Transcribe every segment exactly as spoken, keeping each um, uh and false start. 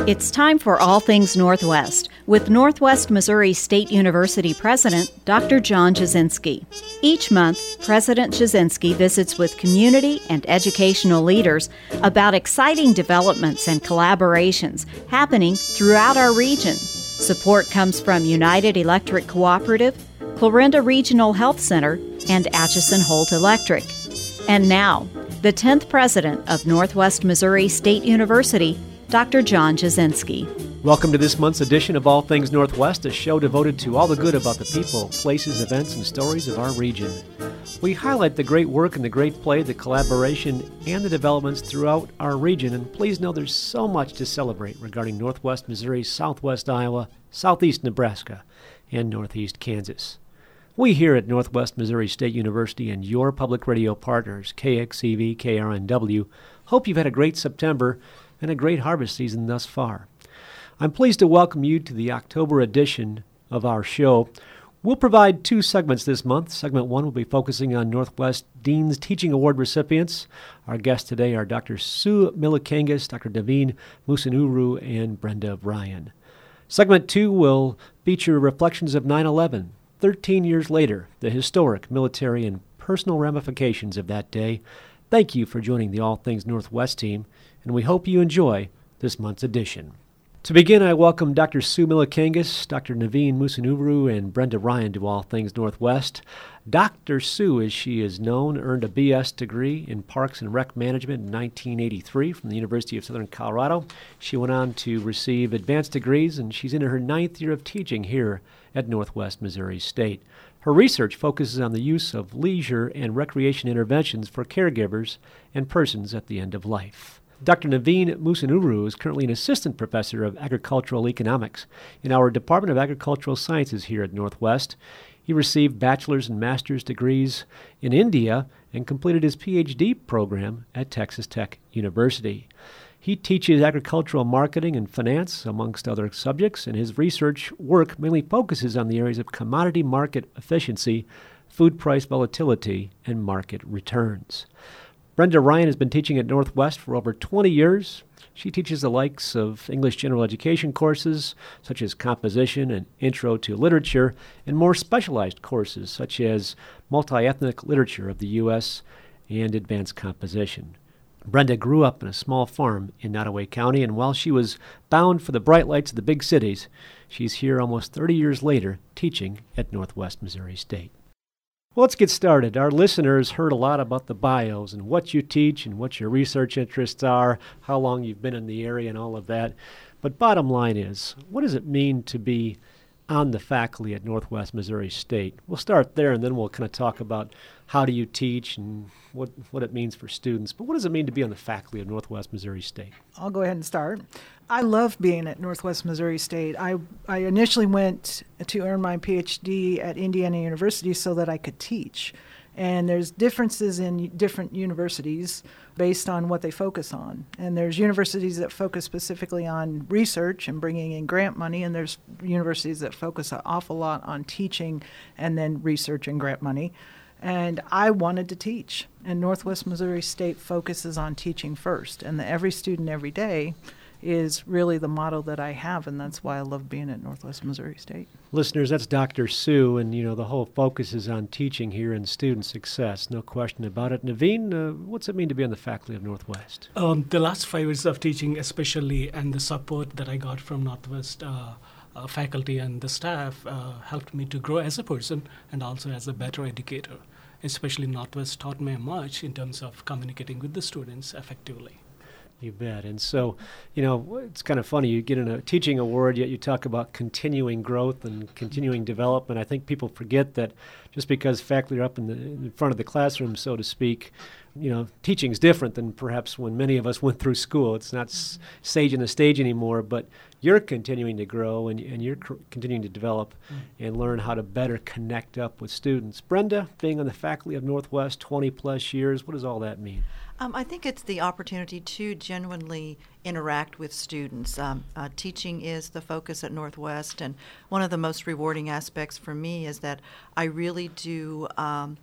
It's time for All Things Northwest with Northwest Missouri State University President Doctor John Jasinski. Each month, President Jasinski visits with community and educational leaders about exciting developments and collaborations happening throughout our region. Support comes from United Electric Cooperative, Clarinda Regional Health Center, and Atchison Holt Electric. And now, the tenth President of Northwest Missouri State University, Doctor John Jasinski. Welcome to this month's edition of All Things Northwest, a show devoted to all the good about the people, places, events, and stories of our region. We highlight the great work and the great play, the collaboration, and the developments throughout our region, and please know there's so much to celebrate regarding Northwest Missouri, Southwest Iowa, Southeast Nebraska, and Northeast Kansas. We here at Northwest Missouri State University and your public radio partners, K X E V, K R N W, hope you've had a great September and a great harvest season thus far. I'm pleased to welcome you to the October edition of our show. We'll provide two segments this month. Segment one will be focusing on Northwest Dean's Teaching Award recipients. Our guests today are Doctor Sue Milikangas, Doctor Naveen Musunuru, and Brenda Ryan. Segment two will feature reflections of nine eleven, thirteen years later, the historic military and personal ramifications of that day. Thank you for joining the All Things Northwest team, and we hope you enjoy this month's edition. To begin, I welcome Doctor Sue Milikangas, Doctor Naveen Musunuru, and Brenda Ryan to All Things Northwest. Doctor Sue, as she is known, earned a B S degree in Parks and Rec Management in nineteen eighty-three from the University of Southern Colorado. She went on to receive advanced degrees, and she's in her ninth year of teaching here at Northwest Missouri State. Her research focuses on the use of leisure and recreation interventions for caregivers and persons at the end of life. Doctor Naveen Musunuru is currently an assistant professor of agricultural economics in our Department of Agricultural Sciences here at Northwest. He received bachelor's and master's degrees in India and completed his P H D program at Texas Tech University. He teaches agricultural marketing and finance, amongst other subjects, and his research work mainly focuses on the areas of commodity market efficiency, food price volatility, and market returns. Brenda Ryan has been teaching at Northwest for over twenty years. She teaches the likes of English general education courses, such as composition and intro to literature, and more specialized courses, such as multi-ethnic literature of the U S and advanced composition. Brenda grew up in a small farm in Nottoway County, and while she was bound for the bright lights of the big cities, she's here almost thirty years later teaching at Northwest Missouri State. Well, let's get started. Our listeners heard a lot about the bios and what you teach and what your research interests are, how long you've been in the area and all of that. But bottom line is, what does it mean to be on the faculty at Northwest Missouri State? We'll start there, and then we'll kind of talk about how do you teach and what, what it means for students. But what does it mean to be on the faculty of Northwest Missouri State? I'll go ahead and start. I love being at Northwest Missouri State. I, I initially went to earn my P H D at Indiana University so that I could teach. And there's differences in different universities based on what they focus on. And there's universities that focus specifically on research and bringing in grant money, and there's universities that focus an awful lot on teaching and then research and grant money. And I wanted to teach. And Northwest Missouri State focuses on teaching first. And the every student, every day is really the motto that I have, and that's why I love being at Northwest Missouri State. Listeners, that's Doctor Sue, and you know the whole focus is on teaching here and student success, no question about it. Naveen, uh, what's it mean to be on the faculty of Northwest? Um, the last five years of teaching especially, and the support that I got from Northwest uh, uh, faculty and the staff uh, helped me to grow as a person and also as a better educator. Especially Northwest taught me much in terms of communicating with the students effectively. You bet. And so, you know, it's kind of funny. You get in a teaching award, yet you talk about continuing growth and continuing development. I think people forget that just because faculty are up in the in front of the classroom, so to speak, you know, teaching is different than perhaps when many of us went through school. It's not s- sage on the stage anymore, but you're continuing to grow and, and you're cr- continuing to develop mm. and learn how to better connect up with students. Brenda, being on the faculty of Northwest twenty plus years, what does all that mean? Um, I think it's the opportunity to genuinely interact with students. Um, uh, teaching is the focus at Northwest, and one of the most rewarding aspects for me is that I really do um,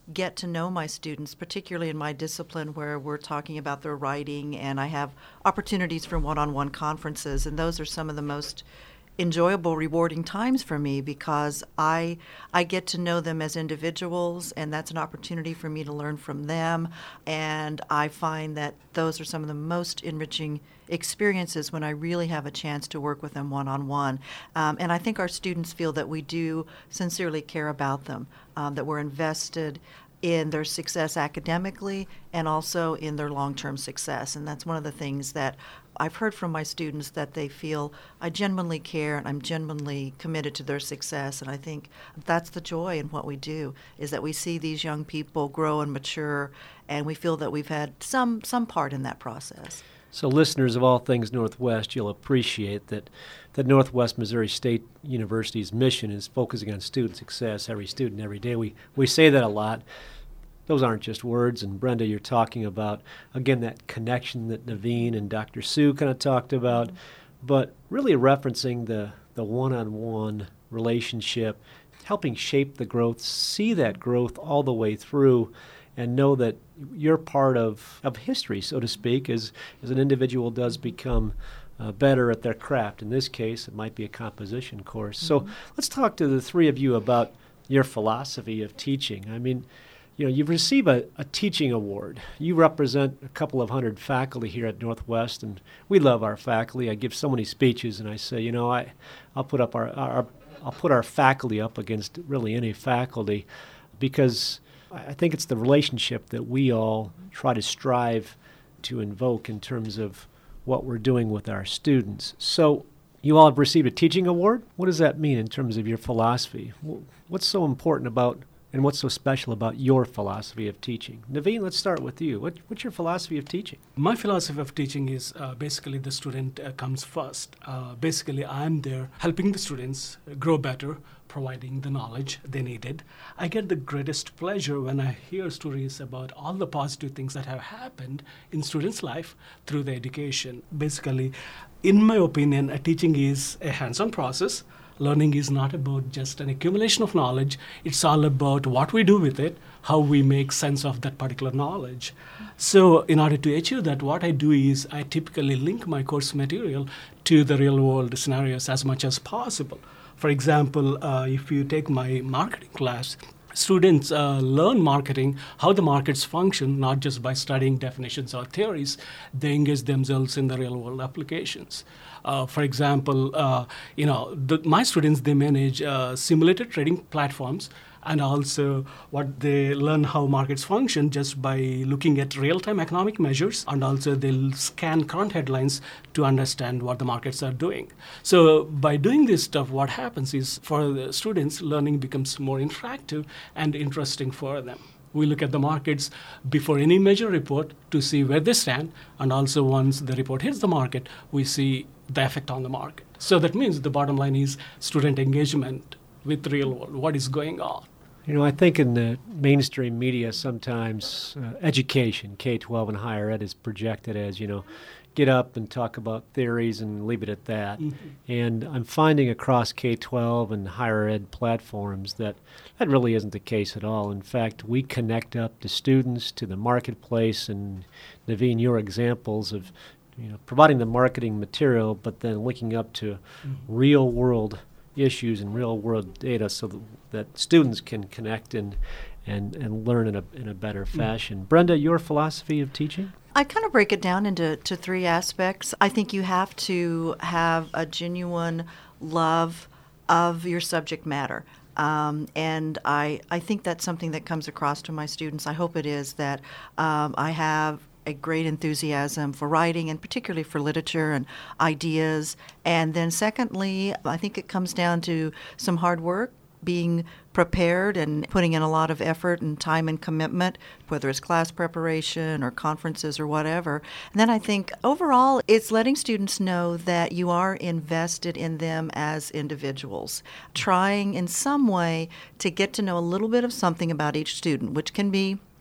get to know my students, particularly in my discipline where we're talking about their writing, and I have opportunities for one-on-one conferences, and those are some of the most enjoyable, rewarding times for me because I I get to know them as individuals, and that's an opportunity for me to learn from them. And I find that those are some of the most enriching experiences when I really have a chance to work with them one-on-one. Um, and I think our students feel that we do sincerely care about them, um, that we're invested in their success academically and also in their long-term success. And that's one of the things that I've heard from my students, that they feel I genuinely care and I'm genuinely committed to their success. And I think that's the joy in what we do, is that we see these young people grow and mature, and we feel that we've had some some part in that process. So listeners of All Things Northwest, you'll appreciate that, that Northwest Missouri State University's mission is focusing on student success, every student, every day. We, we say that a lot. Those aren't just words, and Brenda, you're talking about, again, that connection that Naveen and Doctor Sue kind of talked about, but really referencing the, the one-on-one relationship, helping shape the growth, see that growth all the way through, and know that you're part of, of history, so to speak, as, as an individual does become uh, better at their craft. In this case, it might be a composition course. Mm-hmm. So let's talk to the three of you about your philosophy of teaching. I mean, you know, you receive a, a teaching award. You represent a couple of hundred faculty here at Northwest, and we love our faculty. I give so many speeches, and I say, you know, I, I'll put up our, our I'll put our faculty up against really any faculty, because I think it's the relationship that we all try to strive to invoke in terms of what we're doing with our students. So you all have received a teaching award. What does that mean in terms of your philosophy? What's so important about and what's so special about your philosophy of teaching? Naveen, let's start with you. What, what's your philosophy of teaching? My philosophy of teaching is uh, basically the student uh, comes first. Uh, basically, I'm there helping the students grow better, providing the knowledge they needed. I get the greatest pleasure when I hear stories about all the positive things that have happened in students' life through the education. Basically, in my opinion, uh, teaching is a hands-on process. Learning is not about just an accumulation of knowledge. It's all about what we do with it, how we make sense of that particular knowledge. So in order to achieve that, what I do is I typically link my course material to the real-world scenarios as much as possible. For example, uh, if you take my marketing class, students uh, learn marketing, how the markets function, not just by studying definitions or theories. They engage themselves in the real-world applications. Uh, for example, uh, you know, the, my students, they manage uh, simulated trading platforms, and also what they learn how markets function just by looking at real-time economic measures, and also they'll scan current headlines to understand what the markets are doing. So by doing this stuff, what happens is for the students, learning becomes more interactive and interesting for them. We look at the markets before any major report to see where they stand, and also once the report hits the market, we see the effect on the market. So that means the bottom line is student engagement with real world, what is going on. You know, I think in the mainstream media sometimes uh, education, K twelve and higher ed, is projected as, you know, get up and talk about theories and leave it at that. Mm-hmm. And I'm finding across K twelve and higher ed platforms that that really isn't the case at all. In fact, we connect up to students, to the marketplace, and Naveen, your examples of, you know, providing the marketing material, but then linking up to mm-hmm. real-world issues and real-world data so that, that students can connect and and, and learn in a in a better fashion. Mm-hmm. Brenda, your philosophy of teaching? I kind of break it down into to three aspects. I think you have to have a genuine love of your subject matter. Um, and I, I think that's something that comes across to my students. I hope it is that um, I have a great enthusiasm for writing, and particularly for literature and ideas. And then secondly, I think it comes down to some hard work, being prepared and putting in a lot of effort and time and commitment, whether it's class preparation or conferences or whatever. And then I think overall it's letting students know that you are invested in them as individuals, trying in some way to get to know a little bit of something about each student, which can be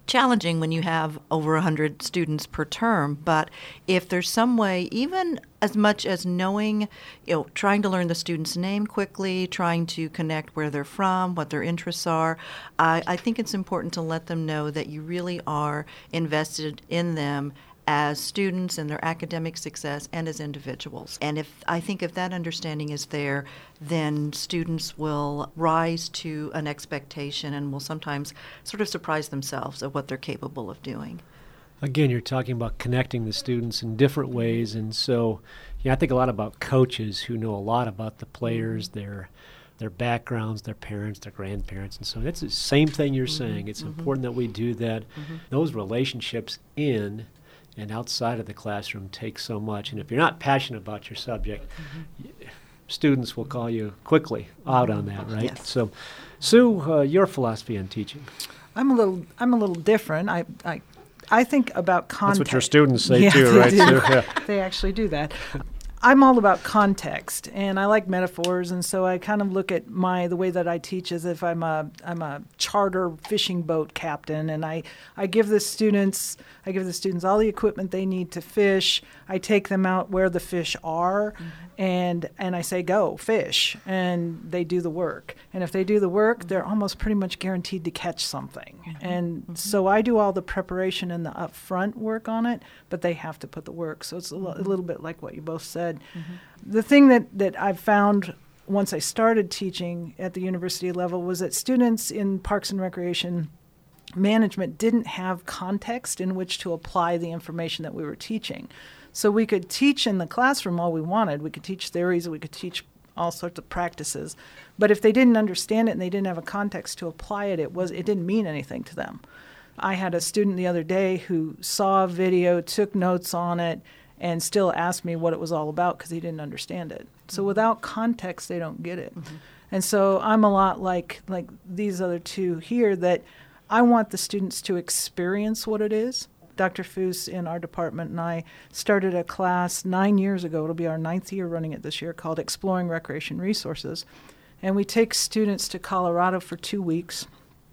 challenging when you have over one hundred students per term. But if there's some way, even as much as knowing, you know, trying to learn the student's name quickly, trying to connect where they're from, what their interests are, I, I think it's important to let them know that you really are invested in them as students and their academic success and as individuals. And if I think if that understanding is there, then students will rise to an expectation and will sometimes sort of surprise themselves at what they're capable of doing. Again, you're talking about connecting the students in different ways, and so yeah, I think a lot about coaches who know a lot about the players, their their backgrounds, their parents, their grandparents, and so that's the same thing you're mm-hmm. saying. It's mm-hmm. important that we do that. Mm-hmm. Those relationships in and outside of the classroom take so much, and if you're not passionate about your subject, mm-hmm. y- students will call you quickly out on that, right? Yes. So, Sue, uh, your philosophy on teaching? I'm a little I'm a little different. I I, I think about context. That's what your students say yeah, too, they right? do. Sue? Yeah. They actually do that. I'm all about context, and I like metaphors, and so I kind of look at my the way that I teach as if I'm a I'm a charter fishing boat captain, and I, I give the students I give the students all the equipment they need to fish. I take them out where the fish are, mm-hmm. and and I say go fish, and they do the work. And if they do the work, mm-hmm. they're almost pretty much guaranteed to catch something. Mm-hmm. And mm-hmm. so I do all the preparation and the upfront work on it, but they have to put the work. So it's a, l- a little bit like what you both said. Mm-hmm. The thing that, that I've found once I started teaching at the university level was that students in Parks and Recreation management didn't have context in which to apply the information that we were teaching. So we could teach in the classroom all we wanted. We could teach theories, we could teach all sorts of practices. But if they didn't understand it and they didn't have a context to apply it, it was it didn't mean anything to them. I had a student the other day who saw a video, took notes on it, and still asked me what it was all about because he didn't understand it. So mm-hmm. without context, they don't get it. Mm-hmm. And so I'm a lot like like these other two here, that I want the students to experience what it is. Doctor Foose in our department and I started a class nine years ago. It'll be our ninth year running it this year, called Exploring Recreation Resources. And we take students to Colorado for two weeks,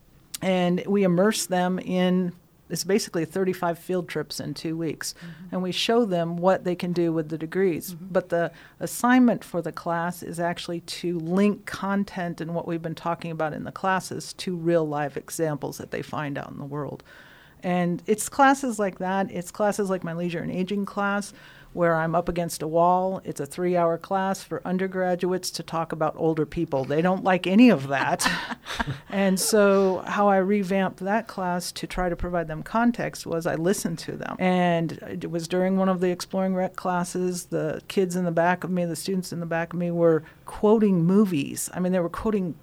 and we immerse them in, it's basically thirty-five field trips in two weeks. Mm-hmm. And we show them what they can do with the degrees. Mm-hmm. But the assignment for the class is actually to link content and what we've been talking about in the classes to real life examples that they find out in the world. And it's classes like that. It's classes like my Leisure and Aging class, where I'm up against a wall. It's a three-hour class for undergraduates to talk about older people. They don't like any of that. And so how I revamped that class to try to provide them context was I listened to them. And it was during one of the Exploring Rec classes, the kids in the back of me, the students in the back of me were quoting movies. I mean, they were quoting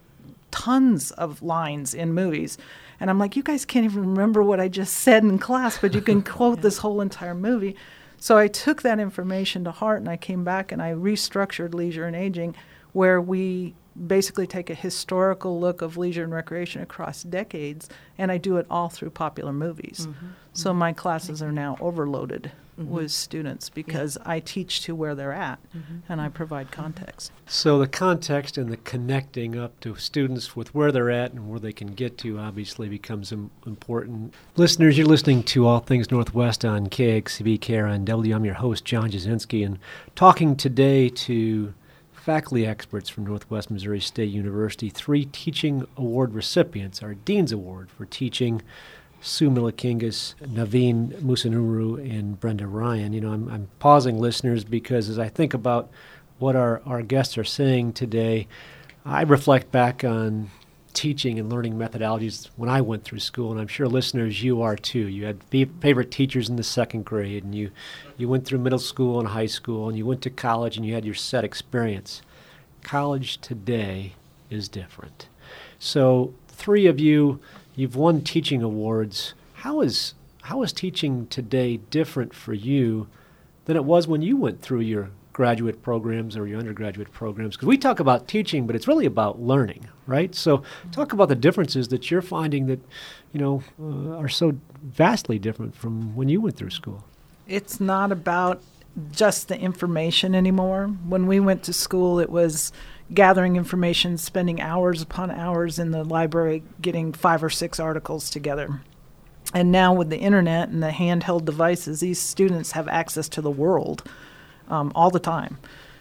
tons of lines in movies. And I'm like, you guys can't even remember what I just said in class, but you can quote this whole entire movie. So I took that information to heart, and I came back and I restructured Leisure and Aging, where we basically take a historical look of leisure and recreation across decades, and I do it all through popular movies. Mm-hmm. So my classes are now overloaded mm-hmm. with students because yeah. I teach to where they're at, mm-hmm. and I provide context. So the context and the connecting up to students with where they're at and where they can get to obviously becomes im- important. Listeners, you're listening to All Things Northwest on K X C B K R N W. I'm your host, John Jasinski, and talking today to faculty experts from Northwest Missouri State University, three teaching award recipients, our Dean's Award for Teaching, Sue Milikingas, Naveen Musunuru, and Brenda Ryan. You know, I'm, I'm pausing, listeners, because as I think about what our, our guests are saying today, I reflect back on teaching and learning methodologies when I went through school, and I'm sure listeners, you are too. You had f- favorite teachers in the second grade, and you, you went through middle school and high school, and you went to college, and you had your set experience. College today is different. So three of you, you've won teaching awards. How is how is teaching today different for you than it was when you went through your graduate programs or your undergraduate programs? Because we talk about teaching, but it's really about learning, right? So talk about the differences that you're finding that, you know, uh, are so vastly different from when you went through school. It's not about just the information anymore. When we went to school, it was gathering information, spending hours upon hours in the library, getting five or six articles together. And now with the internet and the handheld devices, these students have access to the world um, all the time.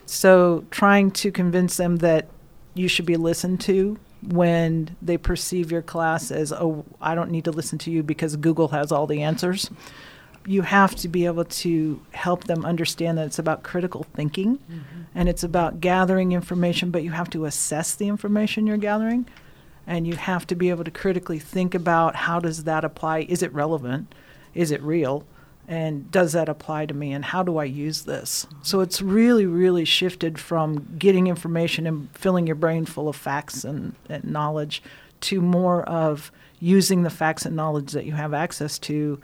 So trying to convince them that you should be listened to when they perceive your class as, oh, I don't need to listen to you because Google has all the answers. You have to be able to help them understand that it's about critical thinking, mm-hmm. and it's about gathering information, but you have to assess the information you're gathering, and you have to be able to critically think about how does that apply? Is it relevant? Is it real? And does that apply to me? And how do I use this? Mm-hmm. So it's really, really shifted from getting information and filling your brain full of facts and, and knowledge to more of using the facts and knowledge that you have access to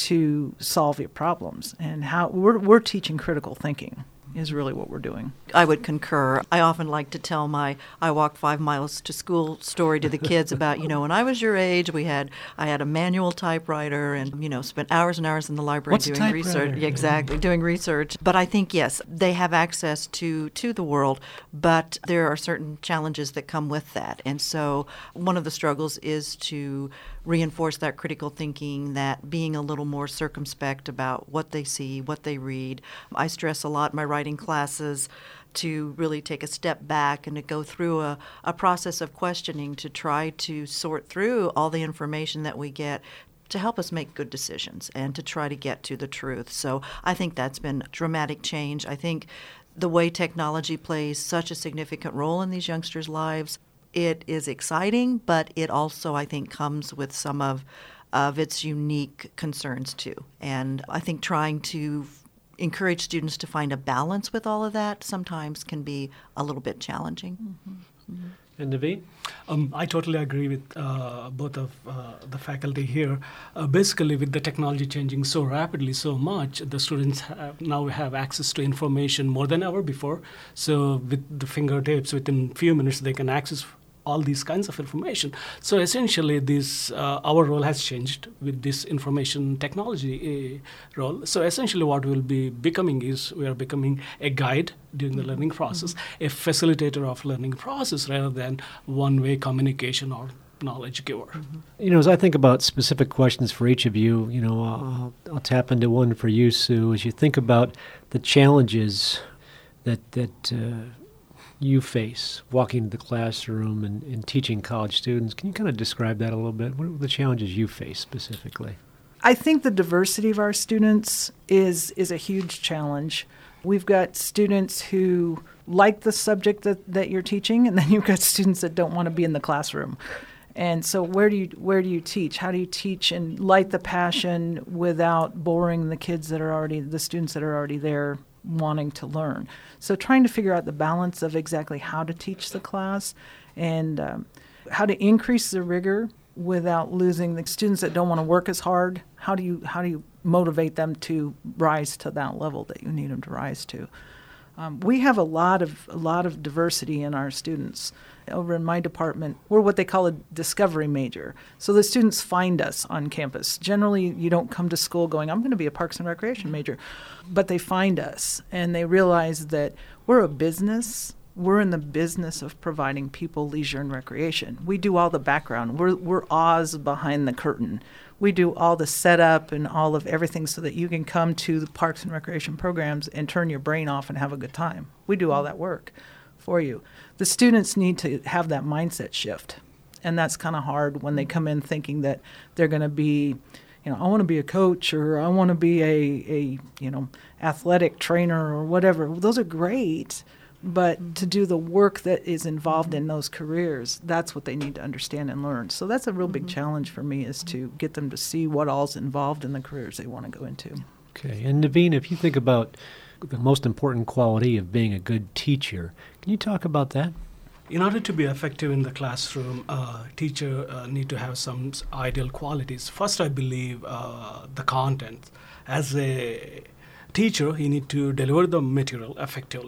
to solve your problems. And how we're we're teaching critical thinking is really what we're doing. I would concur. I often like to tell my I walked five miles to school story to the kids about, you know, when I was your age, we had I had a manual typewriter and, you know, spent hours and hours in the library What's doing research. Yeah, exactly, doing research. But I think, yes, they have access to, to the world, but there are certain challenges that come with that. And so one of the struggles is to reinforce that critical thinking, that being a little more circumspect about what they see, what they read. I stress a lot in my writing classes to really take a step back and to go through a, a process of questioning to try to sort through all the information that we get to help us make good decisions and to try to get to the truth. So I think that's been dramatic change. I think the way technology plays such a significant role in these youngsters' lives, it is exciting, but it also, I think, comes with some of, of its unique concerns too. And I think trying to encourage students to find a balance with all of that sometimes can be a little bit challenging. Mm-hmm. Mm-hmm. And Naveen? Um, I totally agree with uh, both of uh, the faculty here. Uh, basically, with the technology changing so rapidly, so much, the students have, now have access to information more than ever before. So with the fingertips, within a few minutes, they can access all these kinds of information. So essentially, this uh, our role has changed with this information technology uh, role. So essentially, what we'll be becoming is we are becoming a guide during the learning process, mm-hmm. a facilitator of learning process rather than one-way communication or knowledge giver. Mm-hmm. You know, as I think about specific questions for each of you, you know, I'll, I'll tap into one for you, Sue. As you think about the challenges that that uh, you face walking into the classroom and, and teaching college students, can you kind of describe that a little bit? What are the challenges you face specifically? I think the diversity of our students is is a huge challenge. We've got students who like the subject that, that you're teaching, and then you've got students that don't want to be in the classroom. And so where do you where do you teach? How do you teach and light the passion without boring the kids that are already, the students that are already there wanting to learn? So trying to figure out the balance of exactly how to teach the class and um, how to increase the rigor without losing the students that don't want to work as hard. How do you how do you motivate them to rise to that level that you need them to rise to? Um, we have a lot of a lot of diversity in our students. Over in my department, we're what they call a discovery major. So the students find us on campus. Generally, you don't come to school going, I'm going to be a Parks and Recreation major. But they find us, and they realize that we're a business. We're in the business of providing people leisure and recreation. We do all the background. We're, we're Oz behind the curtain. We do all the setup and all of everything so that you can come to the Parks and Recreation programs and turn your brain off and have a good time. We do all that work for you. The students need to have that mindset shift, and that's kind of hard when they come in thinking that they're going to be, you know, I want to be a coach or I want to be a, a, you know, athletic trainer or whatever. Well, those are great, but to do the work that is involved in those careers, that's what they need to understand and learn. So that's a real big challenge for me, is to get them to see what all's involved in the careers they want to go into. Okay, and Naveen, if you think about the most important quality of being a good teacher, can you talk about that? In order to be effective in the classroom, a uh, teacher uh, need to have some ideal qualities. First, I believe uh, the content. As a teacher, you need to deliver the material effectively.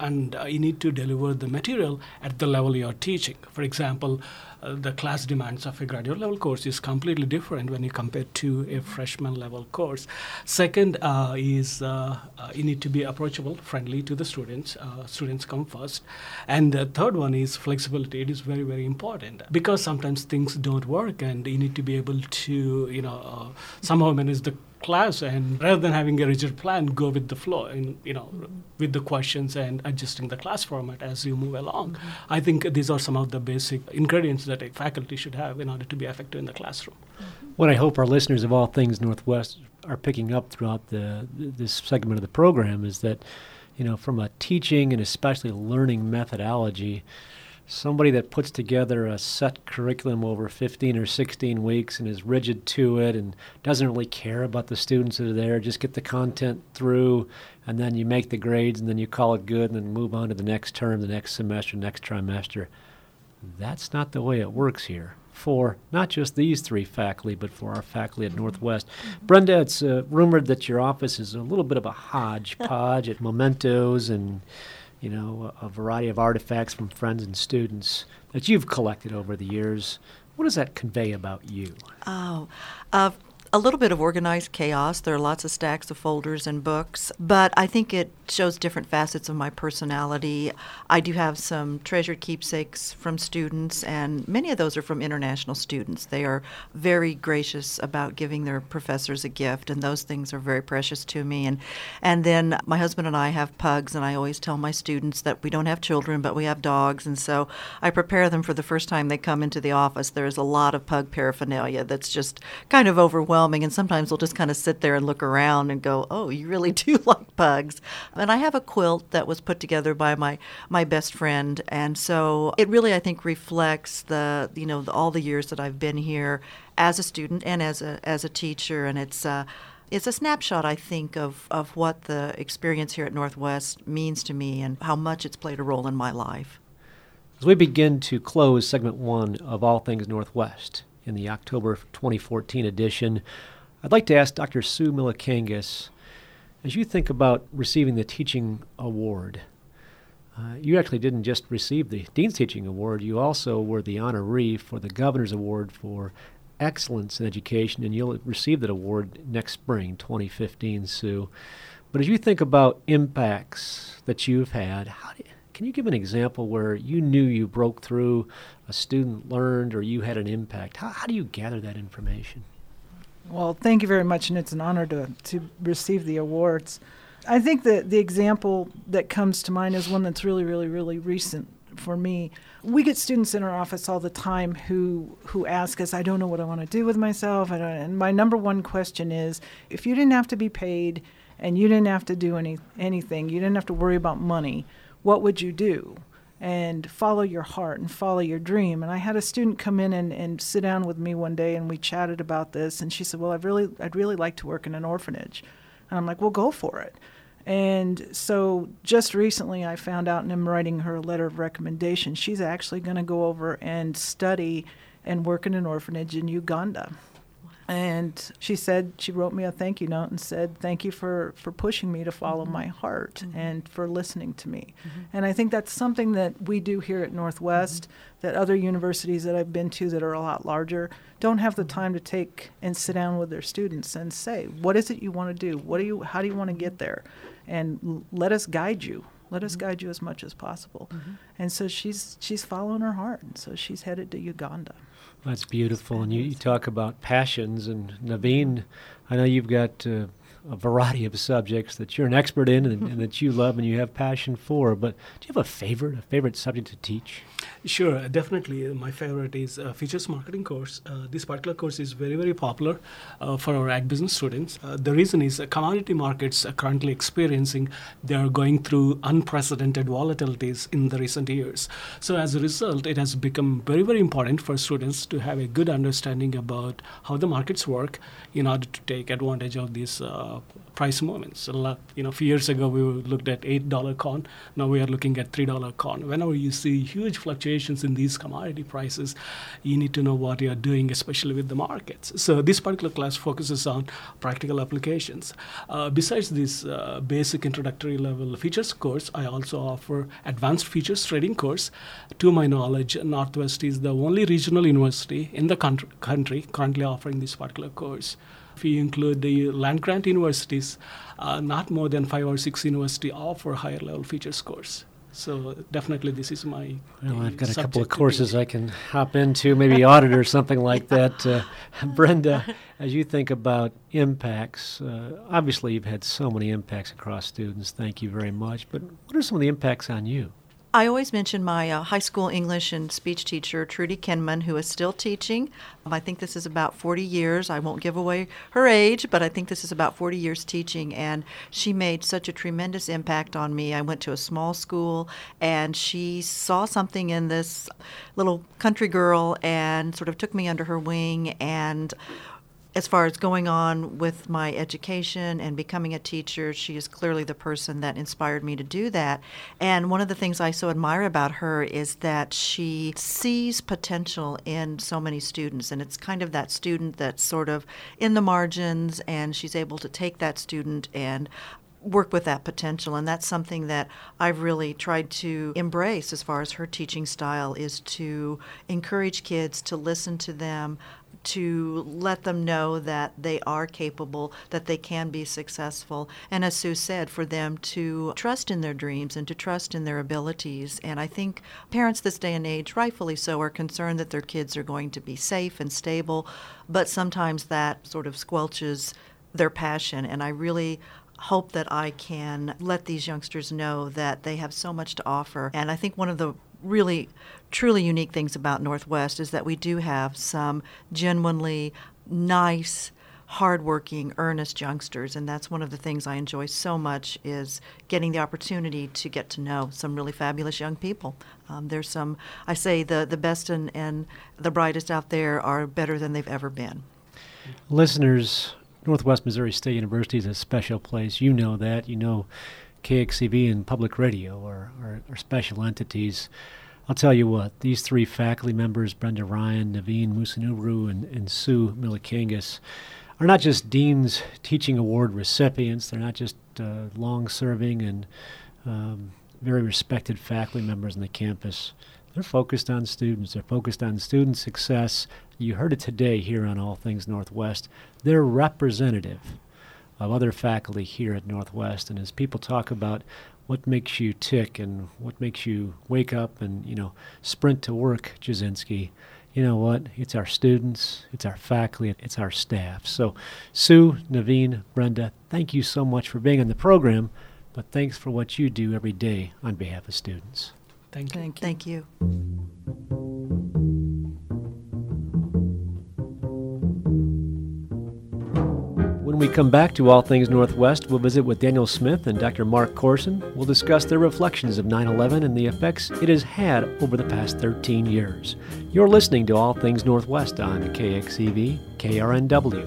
and uh, you need to deliver the material at the level you're teaching. For example, uh, the class demands of a graduate level course is completely different when you compare to a freshman level course. Second uh, is uh, uh, you need to be approachable, friendly to the students. Uh, students come first. And the third one is flexibility. It is very, very important because sometimes things don't work and you need to be able to, you know, uh, somehow manage the class, and rather than having a rigid plan, go with the flow, and you know, mm-hmm. with the questions and adjusting the class format as you move along. Mm-hmm. I think these are some of the basic ingredients that a faculty should have in order to be effective in the classroom. Mm-hmm. What I hope our listeners of All Things Northwest are picking up throughout the this segment of the program is that, you know, from a teaching and especially learning methodology, somebody that puts together a set curriculum over fifteen or sixteen weeks and is rigid to it and doesn't really care about the students that are there, just get the content through, and then you make the grades, and then you call it good, and then move on to the next term, the next semester, next trimester. That's not the way it works here for not just these three faculty, but for our faculty at Northwest. Brenda, it's uh, rumored that your office is a little bit of a hodgepodge at mementos and you know, a, a variety of artifacts from friends and students that you've collected over the years. What does that convey about you? Oh, uh, a little bit of organized chaos. There are lots of stacks of folders and books, but I think it shows different facets of my personality. I do have some treasured keepsakes from students, and many of those are from international students. They are very gracious about giving their professors a gift, and those things are very precious to me. And and then my husband and I have pugs, and I always tell my students that we don't have children, but we have dogs, and so I prepare them for the first time they come into the office. There's a lot of pug paraphernalia that's just kind of overwhelming. And sometimes they'll just kind of sit there and look around and go, oh, you really do like pugs. And I have a quilt that was put together by my, my best friend. And so it really, I think, reflects the, you know, the, all the years that I've been here as a student and as a as a teacher. And it's uh, it's a snapshot, I think, of, of what the experience here at Northwest means to me and how much it's played a role in my life. As we begin to close segment one of All Things Northwest in the October twenty fourteen edition, I'd like to ask Doctor Sue Milikangas, as you think about receiving the Teaching Award, uh, you actually didn't just receive the Dean's Teaching Award, you also were the honoree for the Governor's Award for Excellence in Education, and you'll receive that award next spring, twenty fifteen, Sue. But as you think about impacts that you've had, how do you, can you give an example where you knew you broke through, a student learned, or you had an impact? How, how do you gather that information? Well, thank you very much, and it's an honor to to receive the awards. I think that the example that comes to mind is one that's really, really, really recent for me. We get students in our office all the time who who ask us, I don't know what I want to do with myself. I don't, and my number one question is, if you didn't have to be paid and you didn't have to do any anything, you didn't have to worry about money, what would you do? And follow your heart and follow your dream. And I had a student come in and, and sit down with me one day, and we chatted about this. And she said, well, I'd really, I'd really like to work in an orphanage. And I'm like, well, go for it. And so just recently I found out, and I'm writing her a letter of recommendation, she's actually going to go over and study and work in an orphanage in Uganda. And she said, she wrote me a thank you note and said, thank you for, for pushing me to follow mm-hmm. my heart mm-hmm. and for listening to me. Mm-hmm. And I think that's something that we do here at Northwest, mm-hmm. that other universities that I've been to that are a lot larger don't have the time to take and sit down with their students and say, what is it you want to do? What do you, how do you want to get there? And l- let us guide you. Let us guide you as much as possible. Mm-hmm. And so she's she's following her heart. And so she's headed to Uganda. That's beautiful. And you, you talk about passions. And Naveen, I know you've got uh, a variety of subjects that you're an expert in and, and that you love and you have passion for. But do you have a favorite, a favorite subject to teach? Sure, definitely. My favorite is a Features Marketing course. Uh, this particular course is very, very popular uh, for our ag business students. Uh, the reason is uh, commodity markets are currently experiencing, they are going through unprecedented volatilities in the recent years. So as a result, it has become very, very important for students to have a good understanding about how the markets work in order to take advantage of these uh, uh, price movements. A lot, you know, a few years ago we looked at eight dollar corn. Now we are looking at three dollar corn. Whenever you see huge fluctuations in these commodity prices, you need to know what you are doing, especially with the markets. So this particular class focuses on practical applications. Uh, besides this uh, basic introductory level features course, I also offer advanced features trading course. To my knowledge, Northwest is the only regional university in the country, country currently offering this particular course. If you include the land-grant universities, uh, not more than five or six universities offer higher-level features course. So definitely this is my Well, I've got a subject couple of to courses be. I can hop into, maybe audit or something like that. Uh, Brenda, as you think about impacts, uh, obviously you've had so many impacts across students. Thank you very much. But what are some of the impacts on you? I always mention my uh, high school English and speech teacher, Trudy Kenman, who is still teaching. Um, I think this is about forty years. I won't give away her age, but I think this is about forty years teaching, and she made such a tremendous impact on me. I went to a small school, and she saw something in this little country girl and sort of took me under her wing. And as far as going on with my education and becoming a teacher, she is clearly the person that inspired me to do that. And one of the things I so admire about her is that she sees potential in so many students. And it's kind of that student that's sort of in the margins, and she's able to take that student and work with that potential. And that's something that I've really tried to embrace as far as her teaching style, is to encourage kids, to listen to them, to let them know that they are capable, that they can be successful, and as Sue said, for them to trust in their dreams and to trust in their abilities. And I think parents this day and age, rightfully so, are concerned that their kids are going to be safe and stable, but sometimes that sort of squelches their passion. And I really hope that I can let these youngsters know that they have so much to offer. And I think one of the really truly unique things about Northwest is that we do have some genuinely nice, hardworking, earnest youngsters, and that's one of the things I enjoy so much, is getting the opportunity to get to know some really fabulous young people. Um, there's some, I say the, the best and, and the brightest out there are better than they've ever been. Listeners, Northwest Missouri State University is a special place. You know that. You know K X C V and public radio are, are, are special entities. I'll tell you what, these three faculty members, Brenda Ryan, Naveen Musunuru, and, and Sue Milikangas, are not just Dean's Teaching Award recipients. They're not just uh, long-serving and um, very respected faculty members on the campus. They're focused on students. They're focused on student success. You heard it today here on All Things Northwest. They're representative of other faculty here at Northwest. And as people talk about what makes you tick and what makes you wake up and, you know, sprint to work, Jasinski, you know what? It's our students, it's our faculty, it's our staff. So, Sue, Naveen, Brenda, thank you so much for being on the program, but thanks for what you do every day on behalf of students. Thank you. Thank you. When we come back to All Things Northwest, we'll visit with Daniel Smith and Doctor Mark Corson. We'll discuss their reflections of nine eleven and the effects it has had over the past thirteen years. You're listening to All Things Northwest on K X C V, K R N W.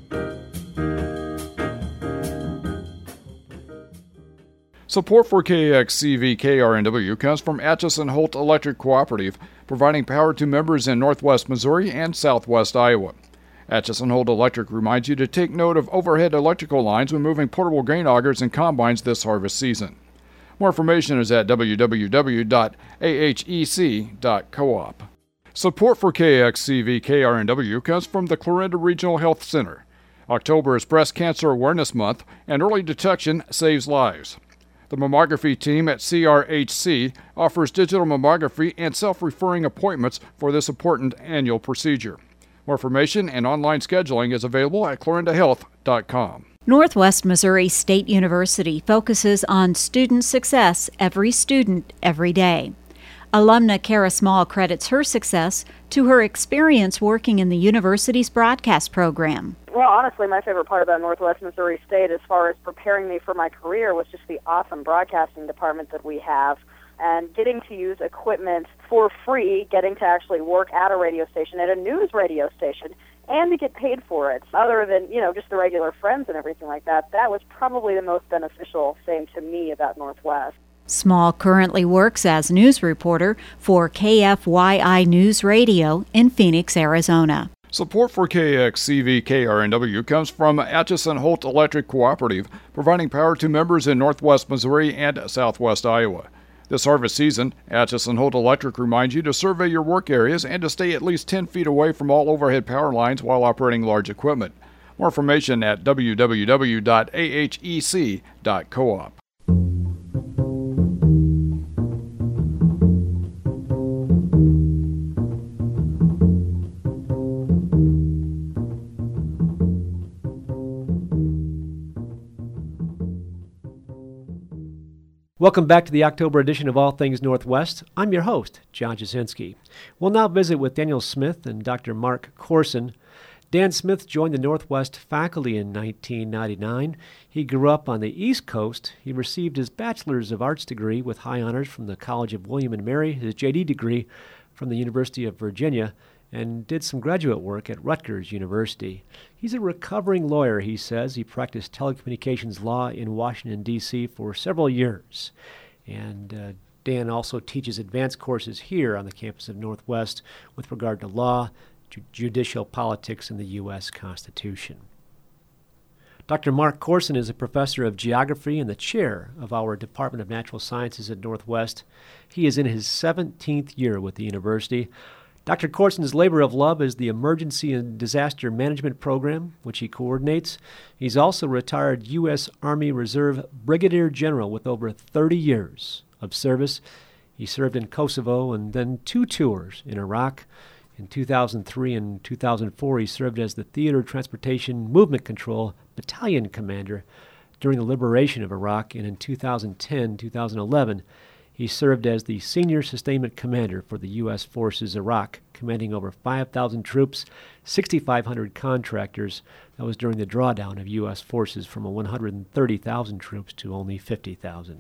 Support for K X C V K R N W comes from Atchison Holt Electric Cooperative, providing power to members in Northwest Missouri and Southwest Iowa. Atchison Holt Electric reminds you to take note of overhead electrical lines when moving portable grain augers and combines this harvest season. More information is at w w w dot a h e c dot coop. Support for K X C V K R N W comes from the Clarinda Regional Health Center. October is Breast Cancer Awareness Month, and early detection saves lives. The mammography team at C R H C offers digital mammography and self-referring appointments for this important annual procedure. More information and online scheduling is available at clarinda health dot com. Northwest Missouri State University focuses on student success, every student, every day. Alumna Kara Small credits her success to her experience working in the university's broadcast program. Well, honestly, my favorite part about Northwest Missouri State as far as preparing me for my career was just the awesome broadcasting department that we have, and getting to use equipment for free, getting to actually work at a radio station, at a news radio station, and to get paid for it, other than, you know, just the regular friends and everything like that. That was probably the most beneficial thing to me about Northwest. Small currently works as news reporter for K F Y I News Radio in Phoenix, Arizona. Support for K X C V K R N W comes from Atchison Holt Electric Cooperative, providing power to members in Northwest Missouri and Southwest Iowa. This harvest season, Atchison Holt Electric reminds you to survey your work areas and to stay at least ten feet away from all overhead power lines while operating large equipment. More information at w w w dot a h e c dot coop. Welcome back to the October edition of All Things Northwest. I'm your host, John Jasinski. We'll now visit with Daniel Smith and Doctor Mark Corson. Dan Smith joined the Northwest faculty in nineteen ninety-nine. He grew up on the East Coast. He received his Bachelor's of Arts degree with high honors from the College of William and Mary, his J D degree from the University of Virginia, and did some graduate work at Rutgers University. He's a recovering lawyer, he says. He practiced telecommunications law in Washington, D C for several years. And uh, Dan also teaches advanced courses here on the campus of Northwest with regard to law, ju- judicial politics, and the U S Constitution. Doctor Mark Corson is a professor of geography and the chair of our Department of Natural Sciences at Northwest. He is in his seventeenth year with the university. Doctor Corson's labor of love is the Emergency and Disaster Management Program, which he coordinates. He's also a retired U S Army Reserve Brigadier General with over thirty years of service. He served in Kosovo and then two tours in Iraq. In two thousand three and two thousand four, he served as the Theater Transportation Movement Control Battalion Commander during the liberation of Iraq, and in two thousand ten to two thousand eleven, he served as the Senior Sustainment Commander for the U S Forces Iraq, commanding over five thousand troops, six thousand five hundred contractors. That was during the drawdown of U S forces from one hundred thirty thousand troops to only fifty thousand.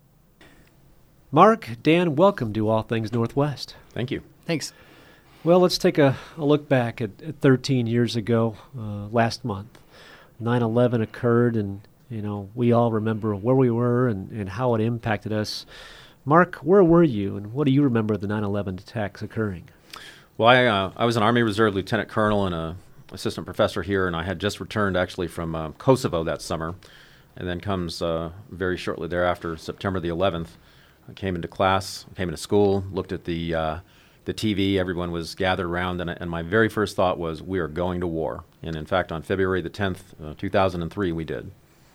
Mark, Dan, welcome to All Things Northwest. Thank you. Thanks. Well, let's take a, a look back at, at thirteen years ago, uh, last month. nine eleven occurred, and you know we all remember where we were and, and how it impacted us. Mark, where were you, and what do you remember of the nine eleven attacks occurring? Well, I, uh, I was an Army Reserve Lieutenant Colonel and an assistant professor here, and I had just returned actually from uh, Kosovo that summer. And then comes uh, very shortly thereafter, September the eleventh. I came into class, came into school, looked at the uh, the T V. Everyone was gathered around, and, and my very first thought was, we are going to war. And in fact, on February the tenth, uh, two thousand three, we did.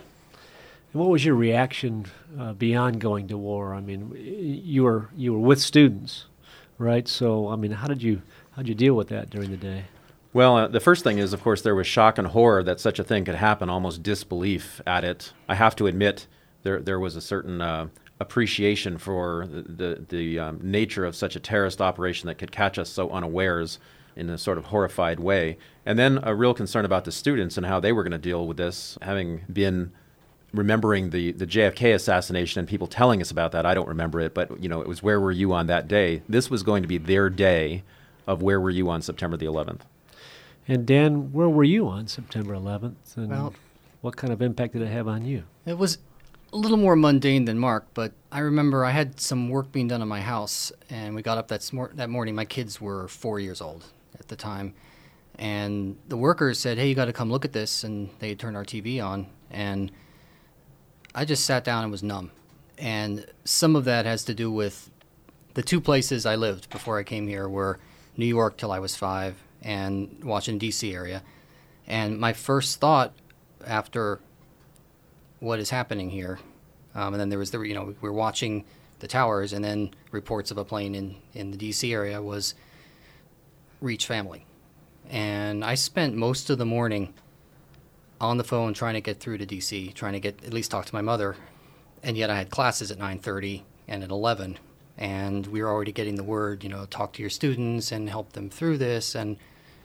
And what was your reaction uh, beyond going to war? I mean, you were you were with students, right? So, I mean, how did you how did you deal with that during the day? Well, uh, the first thing is, of course, there was shock and horror that such a thing could happen, almost disbelief at it. I have to admit, there there was a certain uh, appreciation for the the, the um, nature of such a terrorist operation that could catch us so unawares in a sort of horrified way. And then a real concern about the students and how they were going to deal with this, having been remembering the, the J F K assassination and people telling us about that. I don't remember it, but you know, it was where were you on that day? This was going to be their day of where were you on September the eleventh. And Dan, where were you on September eleventh? And well, what kind of impact did it have on you? It was a little more mundane than Mark, but I remember I had some work being done on my house, and we got up that, smor- that morning. My kids were four years old at the time, and the workers said, hey, you got to come look at this, and they had turned our T V on, and I just sat down and was numb. And some of that has to do with the two places I lived before I came here were New York till I was five and Washington, D C area. And my first thought after what is happening here, um, and then there was the, you know, we were watching the towers and then reports of a plane in, in the D C area was reach family. And I spent most of the morning on the phone trying to get through to D C, trying to get at least talk to my mother, and yet I had classes at nine thirty and at eleven, and we were already getting the word, you know, talk to your students and help them through this, and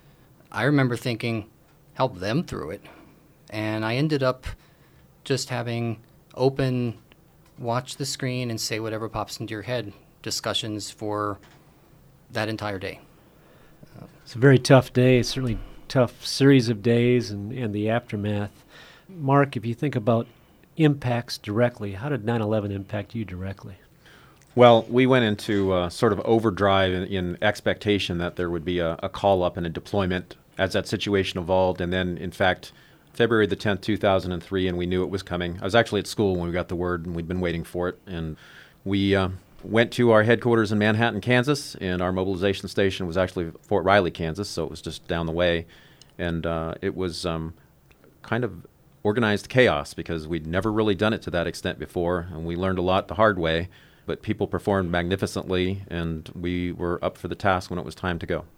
I remember thinking, help them through it, and I ended up just having open, watch the screen and say whatever pops into your head discussions for that entire day. It's a very tough day. It certainly tough series of days and, and the aftermath. Mark, if you think about impacts directly, how did nine eleven impact you directly? Well, we went into uh, sort of overdrive in, in expectation that there would be a, a call-up and a deployment as that situation evolved. And then, in fact, February the tenth, two thousand three, and we knew it was coming. I was actually at school when we got the word, and we'd been waiting for it. And we uh, went to our headquarters in Manhattan, Kansas, and our mobilization station was actually Fort Riley, Kansas, so it was just down the way. And uh, it was um, kind of organized chaos because we'd never really done it to that extent before, and we learned a lot the hard way. But people performed magnificently, and we were up for the task when it was time to go.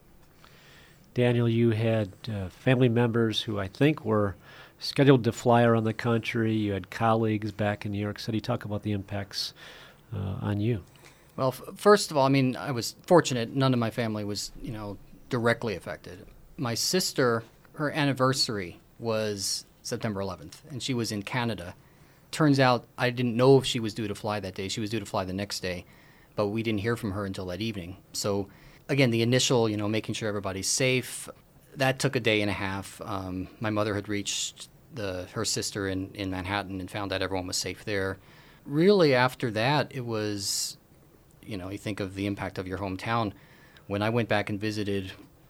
Daniel, you had uh, family members who I think were scheduled to fly around the country. You had colleagues back in New York City. Talk about the impacts uh, on you. Well, f- first of all, I mean, I was fortunate. None of my family was, you know, directly affected. My sister, her anniversary was September eleventh, and she was in Canada. Turns out I didn't know if she was due to fly that day. She was due to fly the next day, but we didn't hear from her until that evening. So, again, the initial, you know, making sure everybody's safe, that took a day and a half. Um, my mother had reached the her sister in, in Manhattan and found out everyone was safe there. Really, after that, it was, you know, you think of the impact of your hometown. When I went back and visited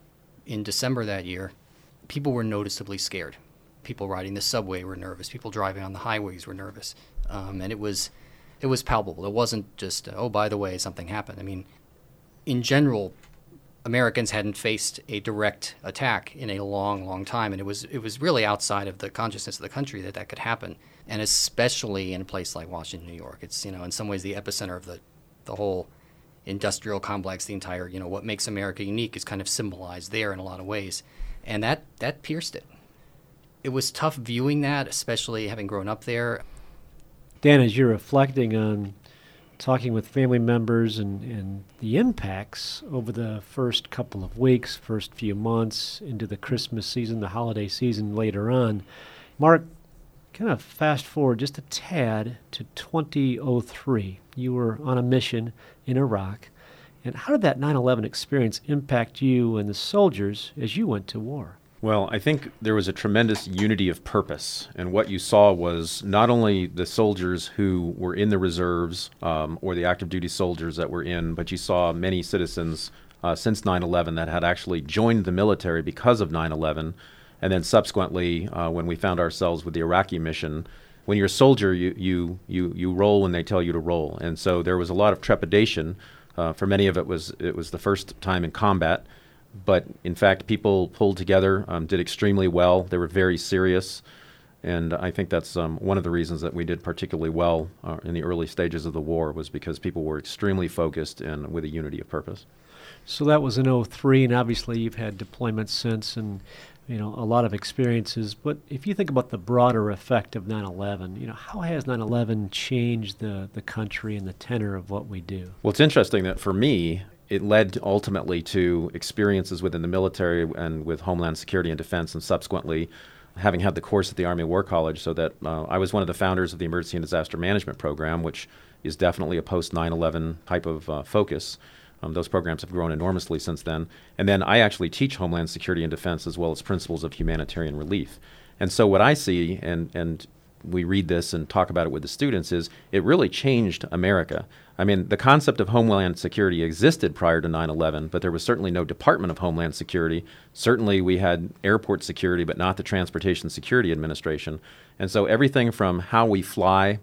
in December that year, people were noticeably scared. People riding the subway were nervous. People driving on the highways were nervous. Um, and it was it was palpable. It wasn't just, oh, by the way, something happened. I mean, in general, Americans hadn't faced a direct attack in a long, long time. And it was it was really outside of the consciousness of the country that that could happen. And especially in a place like Washington, New York. It's, you know, in some ways the epicenter of the, the whole industrial complex, the entire, you know, what makes America unique is kind of symbolized there in a lot of ways. And that, that pierced it. It was tough viewing that, especially having grown up there. Dan, as you're reflecting on talking with family members and, and the impacts over the first couple of weeks, first few months, into the Christmas season, the holiday season later on, Mark, kind of fast forward just a tad to twenty oh three. You were on a mission in Iraq. And how did that nine eleven experience impact you and the soldiers as you went to war? Well, I think there was a tremendous unity of purpose, and what you saw was not only the soldiers who were in the reserves um, or the active duty soldiers that were in, but you saw many citizens uh, since nine eleven that had actually joined the military because of nine eleven, and then subsequently, uh, when we found ourselves with the Iraqi mission, when you're a soldier, you, you, you, you roll when they tell you to roll, and so there was a lot of trepidation. Uh, for many of it was it was the first time in combat. But in fact, people pulled together, um, did extremely well. They were very serious. And I think that's um, one of the reasons that we did particularly well uh, in the early stages of the war was because people were extremely focused and with a unity of purpose. So that was in oh three, and obviously you've had deployments since and, you know, a lot of experiences. But if you think about the broader effect of nine eleven, you know, how has nine eleven changed the, the country and the tenor of what we do? Well, it's interesting that for me, it led ultimately to experiences within the military and with Homeland Security and Defense, and subsequently having had the course at the Army War College, so that uh, I was one of the founders of the Emergency and Disaster Management Program, which is definitely a post nine eleven type of uh, focus. Um, those programs have grown enormously since then. And then I actually teach Homeland Security and Defense as well as principles of humanitarian relief. And so what I see, and, and we read this and talk about it with the students, is it really changed America. I mean, the concept of Homeland Security existed prior to nine eleven, but there was certainly no Department of Homeland Security. Certainly we had airport security, but not the Transportation Security Administration. And so everything from how we fly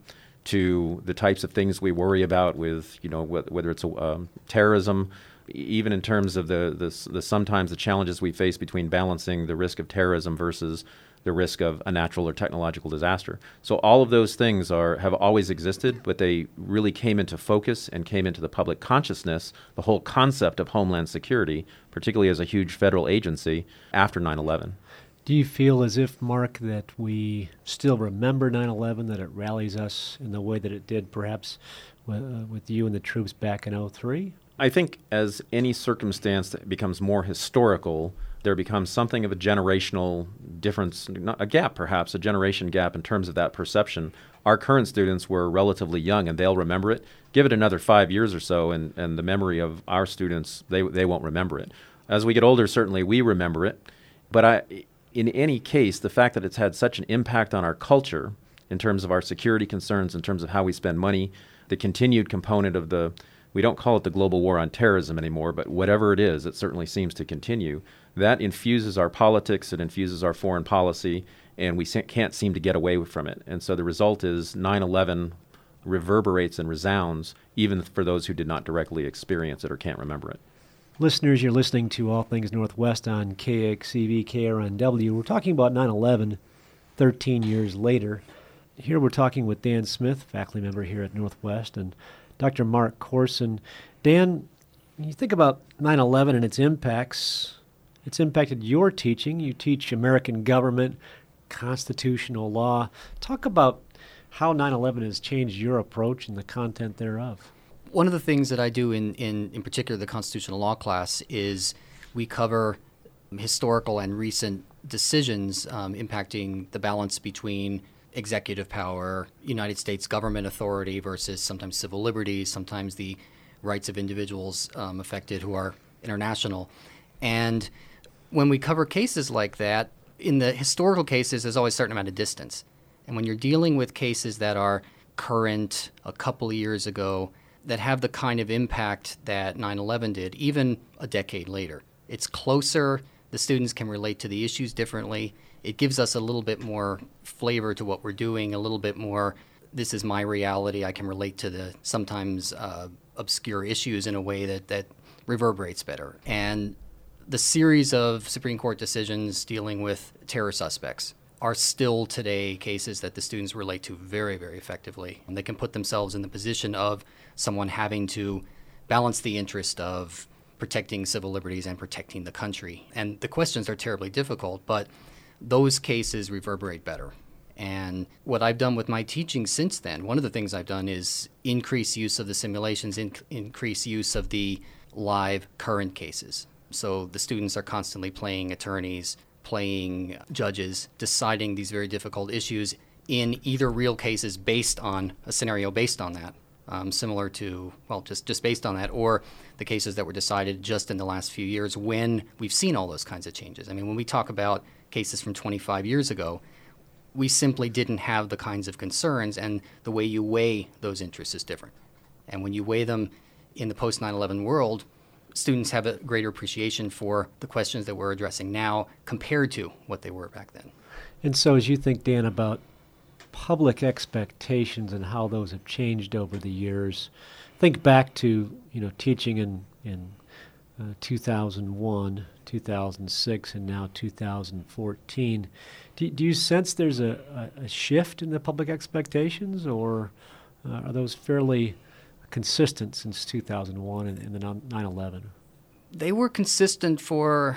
to the types of things we worry about with, you know, wh- whether it's um, terrorism, even in terms of the, the, the sometimes the challenges we face between balancing the risk of terrorism versus the risk of a natural or technological disaster. So all of those things are have always existed, but they really came into focus and came into the public consciousness, the whole concept of Homeland Security, particularly as a huge federal agency, after nine eleven. Do you feel as if, Mark, that we still remember nine eleven, that it rallies us in the way that it did perhaps with, uh, with you and the troops back in oh three? I think as any circumstance that becomes more historical, there becomes something of a generational difference, not a gap perhaps, a generation gap in terms of that perception. Our current students were relatively young and they'll remember it. Give it another five years or so and, and the memory of our students, they they won't remember it. As we get older, certainly we remember it. But I, in any case, the fact that it's had such an impact on our culture in terms of our security concerns, in terms of how we spend money, the continued component of the, we don't call it the global war on terrorism anymore, but whatever it is, it certainly seems to continue. That infuses our politics, it infuses our foreign policy, and we can't seem to get away from it. And so the result is nine eleven reverberates and resounds, even for those who did not directly experience it or can't remember it. Listeners, you're listening to All Things Northwest on K X C V K R N W. We're talking about nine eleven, thirteen years later. Here we're talking with Dan Smith, faculty member here at Northwest, and Doctor Mark Korsen. Dan, you think about nine eleven and its impacts. It's impacted your teaching. You teach American government, constitutional law. Talk about how nine eleven has changed your approach and the content thereof. One of the things that I do in, in, in particular the constitutional law class is we cover historical and recent decisions um, impacting the balance between executive power, United States government authority versus sometimes civil liberties, sometimes the rights of individuals um, affected who are international. And when we cover cases like that, in the historical cases, there's always a certain amount of distance. And when you're dealing with cases that are current, a couple of years ago, that have the kind of impact that nine eleven did, even a decade later, it's closer, the students can relate to the issues differently. It gives us a little bit more flavor to what we're doing, a little bit more, this is my reality, I can relate to the sometimes uh, obscure issues in a way that, that reverberates better. And the series of Supreme Court decisions dealing with terror suspects are still today cases that the students relate to very, very effectively. And they can put themselves in the position of someone having to balance the interest of protecting civil liberties and protecting the country. And the questions are terribly difficult, but those cases reverberate better. And what I've done with my teaching since then, one of the things I've done is increase use of the simulations, in, increase use of the live current cases. So the students are constantly playing attorneys, playing judges, deciding these very difficult issues in either real cases based on a scenario based on that, um, similar to, well, just, just based on that, or the cases that were decided just in the last few years when we've seen all those kinds of changes. I mean, when we talk about cases from twenty-five years ago, we simply didn't have the kinds of concerns, and the way you weigh those interests is different. And when you weigh them in the post nine eleven world, students have a greater appreciation for the questions that we're addressing now compared to what they were back then. And so as you think, Dan, about public expectations and how those have changed over the years, think back to, you know, teaching in, in uh, two thousand one, two thousand six, and now two thousand fourteen. Do, do you sense there's a, a, a shift in the public expectations, or uh, are those fairly consistent since two thousand one and, and the nine eleven? They were consistent for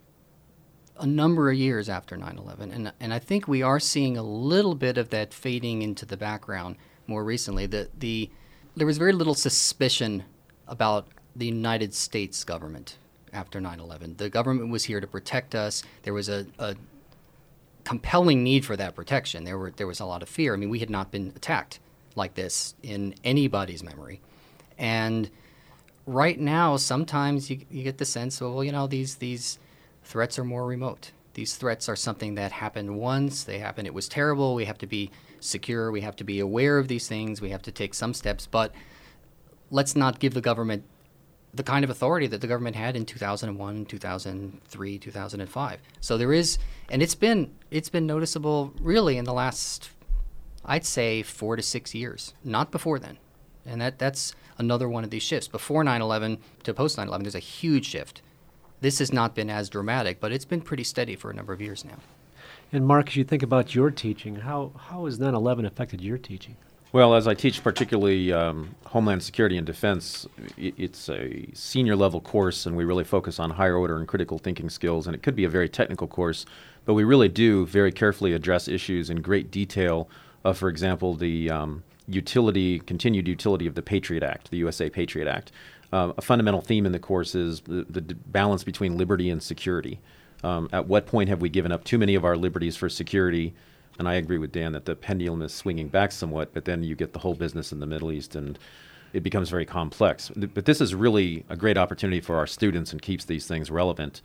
a number of years after nine eleven, and and I think we are seeing a little bit of that fading into the background more recently. The the there was very little suspicion about the United States government after nine eleven. The government was here to protect us. There was a, a compelling need for that protection. There were there was a lot of fear. I mean, we had not been attacked like this in anybody's memory. And right now, sometimes you, you get the sense, well, you know, these these threats are more remote. These threats are something that happened once. They happened. It was terrible. We have to be secure. We have to be aware of these things. We have to take some steps. But let's not give the government the kind of authority that the government had in two thousand one, two thousand three, two thousand five. So there is, and it's been it's been noticeable really in the last, I'd say, four to six years, not before then. And that that's another one of these shifts. Before nine eleven to post nine eleven, there's a huge shift. This has not been as dramatic, but it's been pretty steady for a number of years now. And Mark, as you think about your teaching, how, how has nine eleven affected your teaching? Well, as I teach particularly um, Homeland Security and Defense, it, it's a senior level course, and we really focus on higher order and critical thinking skills, and it could be a very technical course, but we really do very carefully address issues in great detail of, for example, the um, utility, continued utility of the Patriot Act, the U S A Patriot Act. Uh, a fundamental theme in the course is the, the d- balance between liberty and security. Um, at what point have we given up too many of our liberties for security? And I agree with Dan that the pendulum is swinging back somewhat, but then you get the whole business in the Middle East and it becomes very complex. But this is really a great opportunity for our students and keeps these things relevant.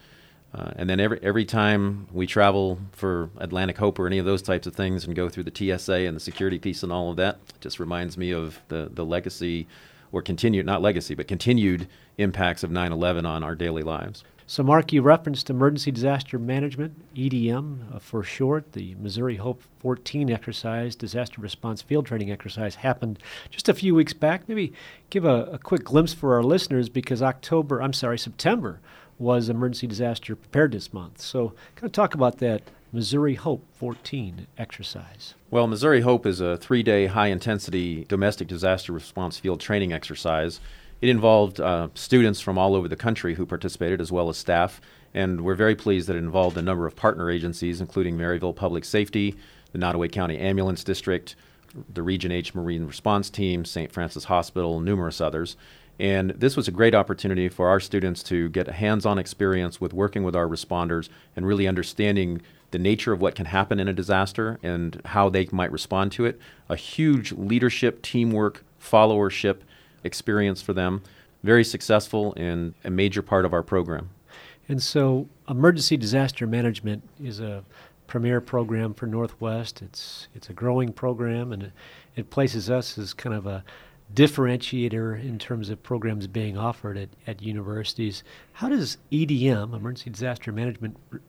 Uh, and then every every time we travel for Atlantic Hope or any of those types of things and go through the T S A and the security piece and all of that, it just reminds me of the, the legacy or continued, not legacy, but continued impacts of nine eleven on our daily lives. So, Mark, you referenced Emergency Disaster Management, E D M uh, for short. The Missouri Hope fourteen exercise, disaster response field training exercise, happened just a few weeks back. Maybe give a, a quick glimpse for our listeners, because October, I'm sorry, September was Emergency Disaster Preparedness Month. So kind of talk about that Missouri Hope fourteen exercise. Well, Missouri Hope is a three-day high-intensity domestic disaster response field training exercise. It involved uh, students from all over the country who participated, as well as staff, and we're very pleased that it involved a number of partner agencies, including Maryville Public Safety, the Nottoway County Ambulance District, the Region H Marine Response Team, Saint Francis Hospital, numerous others. And this was a great opportunity for our students to get a hands-on experience with working with our responders and really understanding the nature of what can happen in a disaster and how they might respond to it. A huge leadership, teamwork, followership experience for them. Very successful and a major part of our program. And so Emergency Disaster Management is a premier program for Northwest. It's it's a growing program, and it, it places us as kind of a differentiator in terms of programs being offered at, at universities. How does E D M, Emergency Disaster Management, r-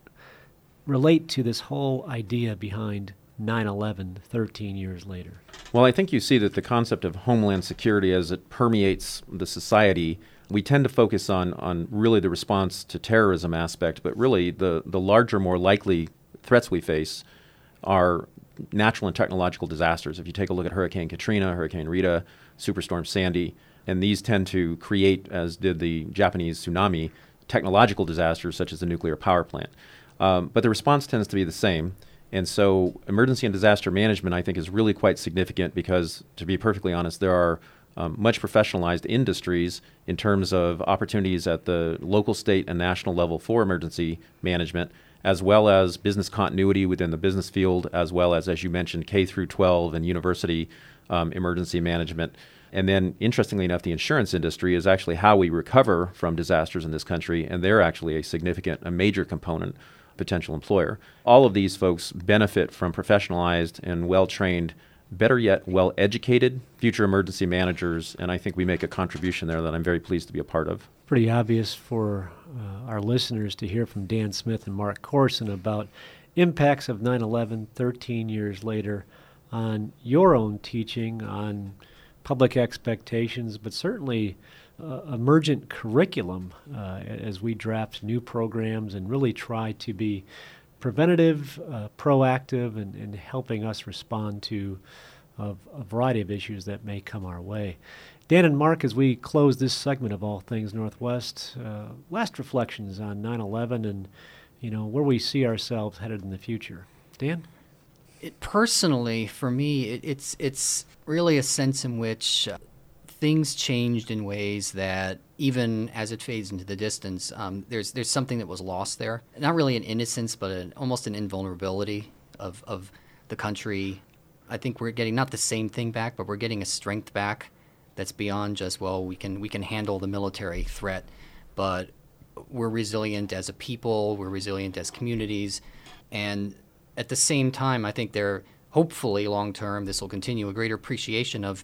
relate to this whole idea behind nine eleven thirteen years later? Well, I think you see that the concept of homeland security, as it permeates the society, we tend to focus on, on really the response to terrorism aspect, but really the, the larger, more likely threats we face are natural and technological disasters. If you take a look at Hurricane Katrina, Hurricane Rita, Superstorm Sandy, and these tend to create, as did the Japanese tsunami, technological disasters such as the nuclear power plant. Um, but the response tends to be the same. And so emergency and disaster management, I think, is really quite significant because, to be perfectly honest, there are um, much professionalized industries in terms of opportunities at the local, state, and national level for emergency management, as well as business continuity within the business field, as well as, as you mentioned, K through twelve and university um, emergency management. And then, interestingly enough, the insurance industry is actually how we recover from disasters in this country, and they're actually a significant, a major component potential employer. All of these folks benefit from professionalized and well-trained, better yet, well-educated future emergency managers, and I think we make a contribution there that I'm very pleased to be a part of. Pretty obvious for uh, our listeners to hear from Dan Smith and Mark Corson about impacts of nine eleven thirteen years later on your own teaching, on public expectations, but certainly uh, emergent curriculum uh, as we draft new programs and really try to be preventative, uh, proactive, and, and helping us respond to uh, a variety of issues that may come our way. Dan and Mark, as we close this segment of All Things Northwest, uh, last reflections on nine eleven and, you know, where we see ourselves headed in the future. Dan? It, personally, for me, it, it's it's really a sense in which uh, things changed in ways that, even as it fades into the distance, um, there's there's something that was lost there. Not really an innocence, but an, almost an invulnerability of, of the country. I think we're getting not the same thing back, but we're getting a strength back that's beyond just, well, we can we can handle the military threat, but we're resilient as a people, we're resilient as communities, and at the same time, I think there, hopefully long-term, this will continue, a greater appreciation of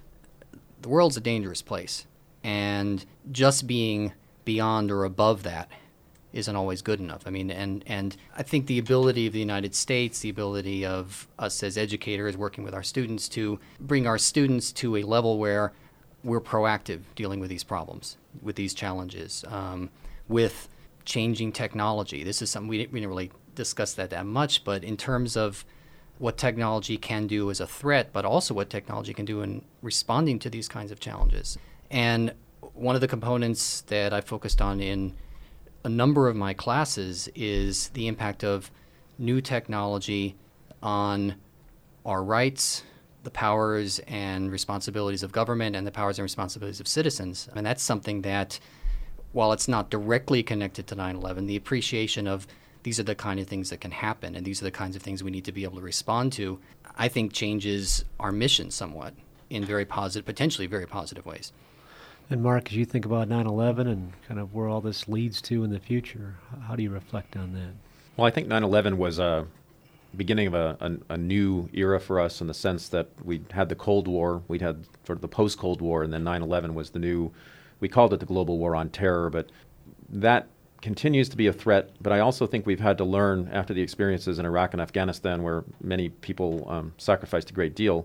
the world's a dangerous place. And just being beyond or above that isn't always good enough. I mean, and, and I think the ability of the United States, the ability of us as educators working with our students to bring our students to a level where we're proactive dealing with these problems, with these challenges, um, with changing technology. This is something we didn't, we didn't really discuss that that much, but in terms of what technology can do as a threat, but also what technology can do in responding to these kinds of challenges. And one of the components that I focused on in a number of my classes is the impact of new technology on our rights, the powers and responsibilities of government, and the powers and responsibilities of citizens. And that's something that, while it's not directly connected to nine eleven, the appreciation of these are the kind of things that can happen, and these are the kinds of things we need to be able to respond to, I think changes our mission somewhat in very positive, potentially very positive ways. And Mark, as you think about nine eleven and kind of where all this leads to in the future, how do you reflect on that? Well, I think nine eleven was a beginning of a, a, a new era for us in the sense that we had the Cold War, we'd had sort of the post-Cold War, and then nine eleven was the new, we called it the global war on terror, but that continues to be a threat. But I also think we've had to learn after the experiences in Iraq and Afghanistan, where many people um, sacrificed a great deal,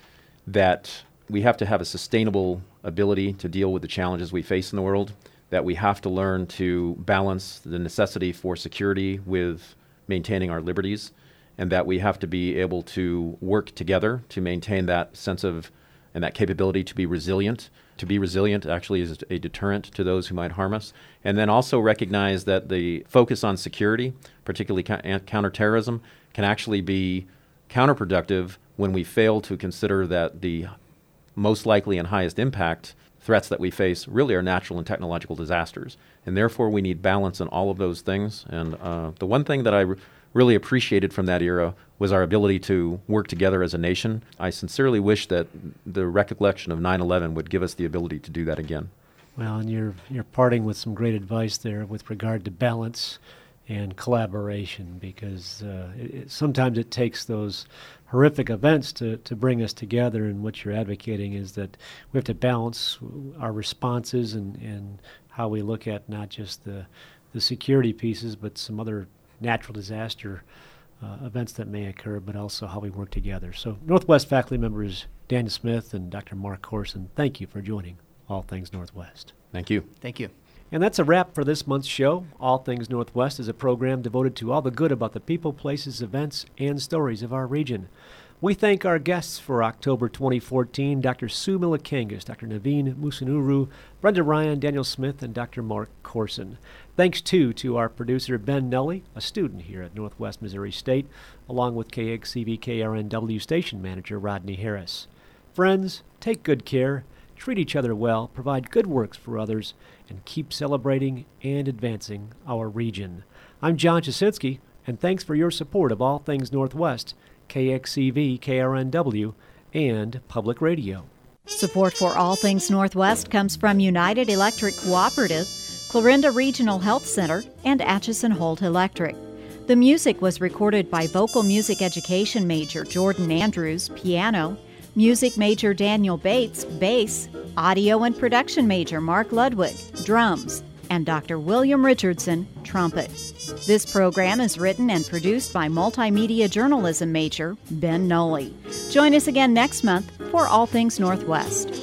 that we have to have a sustainable ability to deal with the challenges we face in the world, that we have to learn to balance the necessity for security with maintaining our liberties, and that we have to be able to work together to maintain that sense of and that capability to be resilient. To be resilient actually is a deterrent to those who might harm us. And then also recognize that the focus on security, particularly ca- counterterrorism, can actually be counterproductive when we fail to consider that the most likely and highest impact threats that we face really are natural and technological disasters. And therefore we need balance in all of those things. And uh, the one thing that I re- really appreciated from that era was our ability to work together as a nation. I sincerely wish that the recollection of nine eleven would give us the ability to do that again. Well, and you're you're parting with some great advice there with regard to balance and collaboration, because uh, it, it, sometimes it takes those horrific events to, to bring us together, and what you're advocating is that we have to balance our responses and, and how we look at not just the, the security pieces, but some other natural disaster uh, events that may occur, but also how we work together. So Northwest faculty members Daniel Smith and Doctor Mark Corson, thank you for joining All Things Northwest. Thank you. Thank you. And that's a wrap for this month's show. All Things Northwest is a program devoted to all the good about the people, places, events, and stories of our region. We thank our guests for October twenty fourteen, Doctor Sue Milikangas, Doctor Naveen Musunuru, Brenda Ryan, Daniel Smith, and Doctor Mark Corson. Thanks, too, to our producer, Ben Nully, a student here at Northwest Missouri State, along with K X C V K R N W station manager, Rodney Harris. Friends, take good care, treat each other well, provide good works for others, and keep celebrating and advancing our region. I'm John Jasinski, and thanks for your support of All Things Northwest, K X C V, K R N W, and Public Radio. Support for All Things Northwest comes from United Electric Cooperative, Clarinda Regional Health Center, and Atchison Holt Electric. The music was recorded by vocal music education major Jordan Andrews, piano, music major Daniel Bates, bass, audio and production major Mark Ludwig, drums, and Doctor William Richardson, trumpet. This program is written and produced by multimedia journalism major Ben Noley. Join us again next month for All Things Northwest.